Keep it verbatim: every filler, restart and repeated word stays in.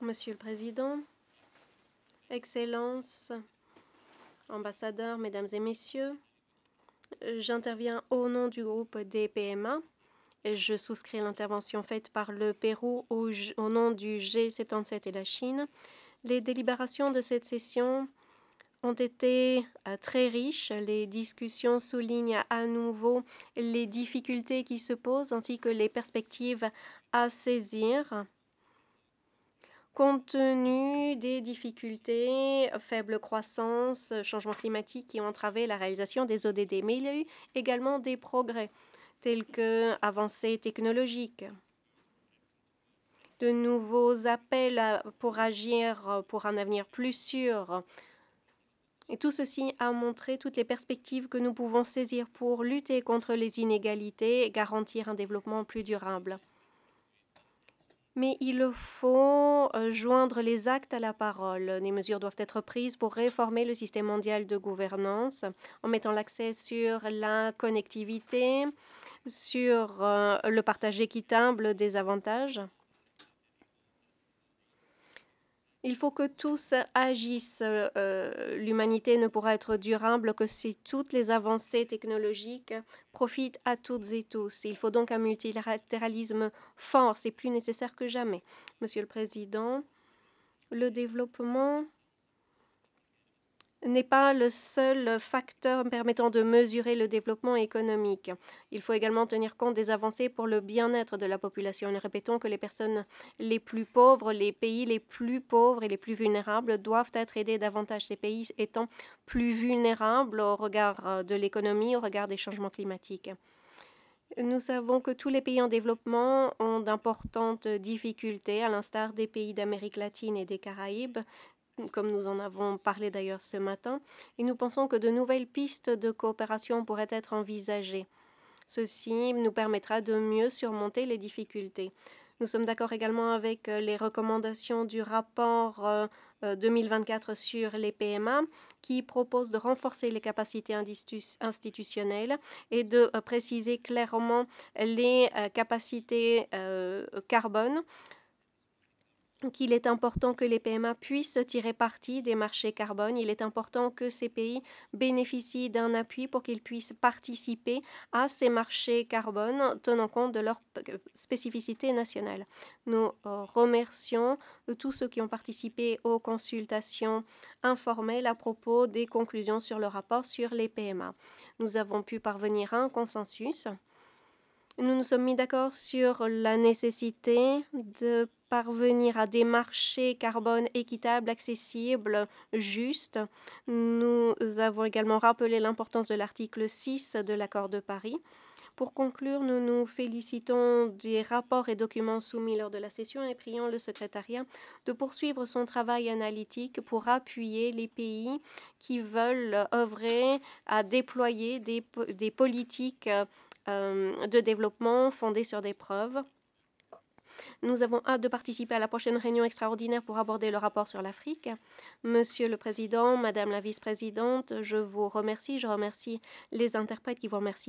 Monsieur le Président, Excellences, ambassadeurs, Mesdames et Messieurs, j'interviens au nom du groupe des P M A. Je souscris à l'intervention faite par le Pérou au, au nom du G soixante-dix-sept et la Chine. Les délibérations de cette session ont été euh, très riches. Les discussions soulignent à nouveau les difficultés qui se posent ainsi que les perspectives à saisir. Compte tenu des difficultés, faible croissance, changement climatique qui ont entravé la réalisation des O D D. Mais il y a eu également des progrès, tels que avancées technologiques, de nouveaux appels pour agir pour un avenir plus sûr. Et tout ceci a montré toutes les perspectives que nous pouvons saisir pour lutter contre les inégalités et garantir un développement plus durable. Mais il faut joindre les actes à la parole. Des mesures doivent être prises pour réformer le système mondial de gouvernance en mettant l'accent sur la connectivité, sur euh, le partage équitable des avantages. Il faut que tous agissent. Euh, L'humanité ne pourra être durable que si toutes les avancées technologiques profitent à toutes et tous. Il faut donc un multilatéralisme fort, c'est plus nécessaire que jamais. Monsieur le Président, le développement n'est pas le seul facteur permettant de mesurer le développement économique. Il faut également tenir compte des avancées pour le bien-être de la population. Nous répétons que les personnes les plus pauvres, les pays les plus pauvres et les plus vulnérables doivent être aidés davantage, ces pays étant plus vulnérables au regard de l'économie, au regard des changements climatiques. Nous savons que tous les pays en développement ont d'importantes difficultés, à l'instar des pays d'Amérique latine et des Caraïbes, comme nous en avons parlé d'ailleurs ce matin, et nous pensons que de nouvelles pistes de coopération pourraient être envisagées. Ceci nous permettra de mieux surmonter les difficultés. Nous sommes d'accord également avec les recommandations du rapport euh, deux mille vingt-quatre sur les P M A qui propose de renforcer les capacités institutionnelles et de euh, préciser clairement les euh, capacités euh, carbone, qu'il est important que les P M A puissent tirer parti des marchés carbone. Il est important que ces pays bénéficient d'un appui pour qu'ils puissent participer à ces marchés carbone, tenant compte de leurs spécificités nationales. Nous remercions tous ceux qui ont participé aux consultations informelles à propos des conclusions sur le rapport sur les P M A. Nous avons pu parvenir à un consensus. Nous nous sommes mis d'accord sur la nécessité de parvenir à des marchés carbone équitables, accessibles, justes. Nous avons également rappelé l'importance de l'article six de l'accord de Paris. Pour conclure, nous nous félicitons des rapports et documents soumis lors de la session et prions le secrétariat de poursuivre son travail analytique pour appuyer les pays qui veulent œuvrer à déployer des, des politiques euh, de développement fondées sur des preuves. Nous avons hâte de participer à la prochaine réunion extraordinaire pour aborder le rapport sur l'Afrique. Monsieur le Président, Madame la Vice-présidente, je vous remercie. Je remercie les interprètes qui vous remercient.